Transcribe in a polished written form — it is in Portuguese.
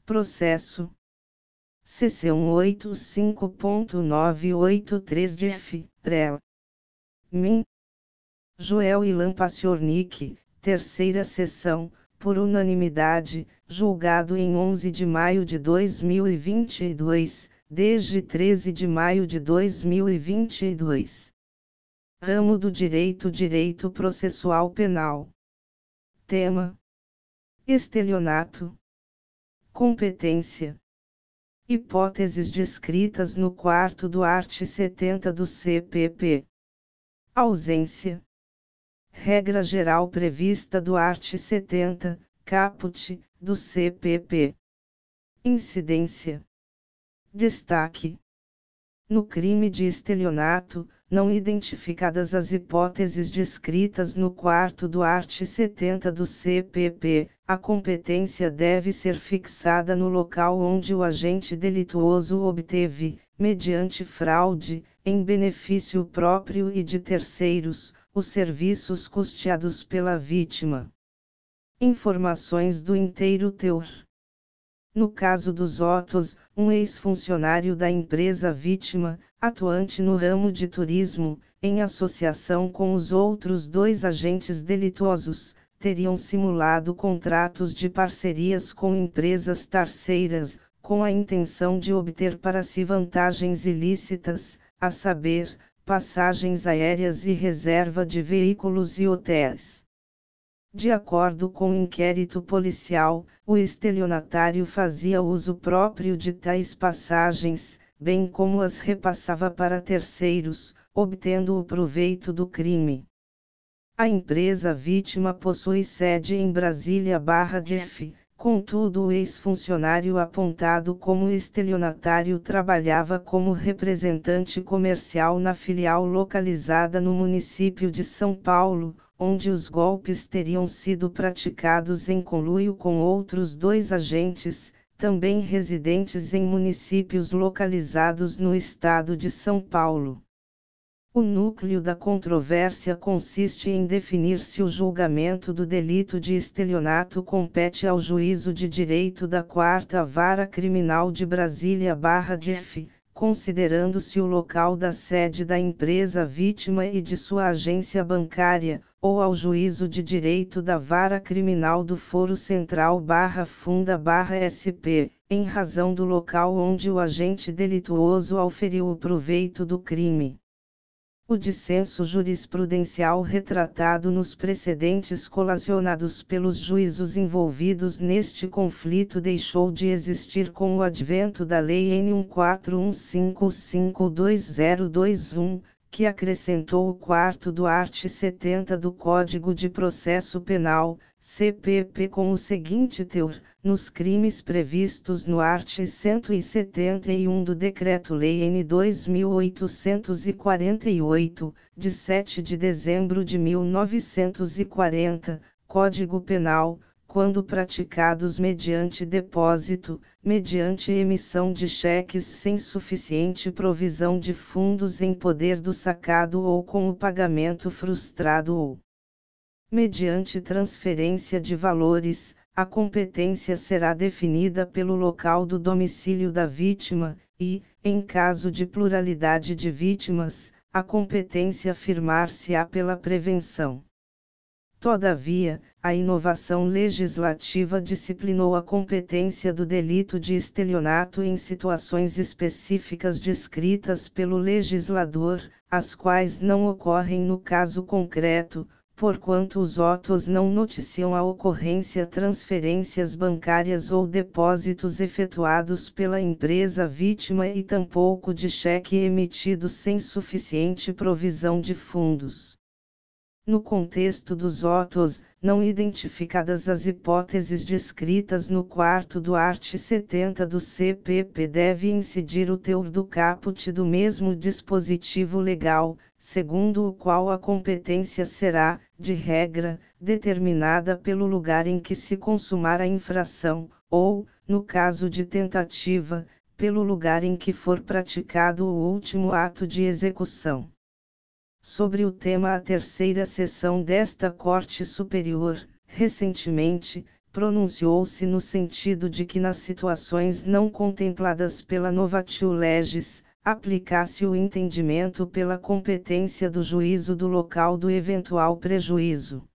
processo CC 185.983-DF, REL. MIN. Joel Ilan Paciornik, terceira sessão, por unanimidade, julgado em 11 de maio de 2022, desde 13 de maio de 2022. Ramo do Direito Processual Penal. Tema: estelionato. Competência. Hipóteses descritas no quarto do art. 70 do CPP. Ausência. Regra geral prevista do art. 70, caput, do CPP. Incidência. Destaque. No crime de estelionato, não identificadas as hipóteses descritas no quarto do art. 70 do CPP, a competência deve ser fixada no local onde o agente delituoso obteve, mediante fraude, em benefício próprio e de terceiros, os serviços custeados pela vítima. Informações do inteiro teor. No caso dos autos, um ex-funcionário da empresa vítima, atuante no ramo de turismo, em associação com os outros dois agentes delituosos, teriam simulado contratos de parcerias com empresas terceiras, com a intenção de obter para si vantagens ilícitas, a saber, passagens aéreas e reserva de veículos e hotéis. De acordo com o inquérito policial, o estelionatário fazia uso próprio de tais passagens, bem como as repassava para terceiros, obtendo o proveito do crime. A empresa vítima possui sede em Brasília/DF, contudo o ex-funcionário apontado como estelionatário trabalhava como representante comercial na filial localizada no município de São Paulo, onde os golpes teriam sido praticados em conluio com outros dois agentes, também residentes em municípios localizados no estado de São Paulo. O núcleo da controvérsia consiste em definir se o julgamento do delito de estelionato compete ao Juízo de Direito da 4ª Vara Criminal de Brasília/DF, considerando-se o local da sede da empresa vítima e de sua agência bancária, ou ao Juízo de Direito da Vara Criminal do Foro Central/Funda/SP, em razão do local onde o agente delituoso auferiu o proveito do crime. O dissenso jurisprudencial retratado nos precedentes colacionados pelos juízos envolvidos neste conflito deixou de existir com o advento da Lei N. 1415522021, que acrescentou o quarto do art. 70 do Código de Processo Penal, CPP, com o seguinte teor: nos crimes previstos no art. 171 do Decreto-Lei N. 2848, de 7 de dezembro de 1940, Código Penal, quando praticados mediante depósito, mediante emissão de cheques sem suficiente provisão de fundos em poder do sacado ou com o pagamento frustrado ou mediante transferência de valores, a competência será definida pelo local do domicílio da vítima, e, em caso de pluralidade de vítimas, a competência firmar-se-á pela prevenção. Todavia, a inovação legislativa disciplinou a competência do delito de estelionato em situações específicas descritas pelo legislador, as quais não ocorrem no caso concreto, porquanto os autos não noticiam a ocorrência transferências bancárias ou depósitos efetuados pela empresa vítima e tampouco de cheque emitido sem suficiente provisão de fundos. No contexto dos autos, não identificadas as hipóteses descritas no quarto do art. 70 do CPP, deve incidir o teor do caput do mesmo dispositivo legal, segundo o qual a competência será, de regra, determinada pelo lugar em que se consumar a infração, ou, no caso de tentativa, pelo lugar em que for praticado o último ato de execução. Sobre o tema, a terceira sessão desta Corte Superior, recentemente, pronunciou-se no sentido de que nas situações não contempladas pela novatio legis, aplicasse o entendimento pela competência do juízo do local do eventual prejuízo.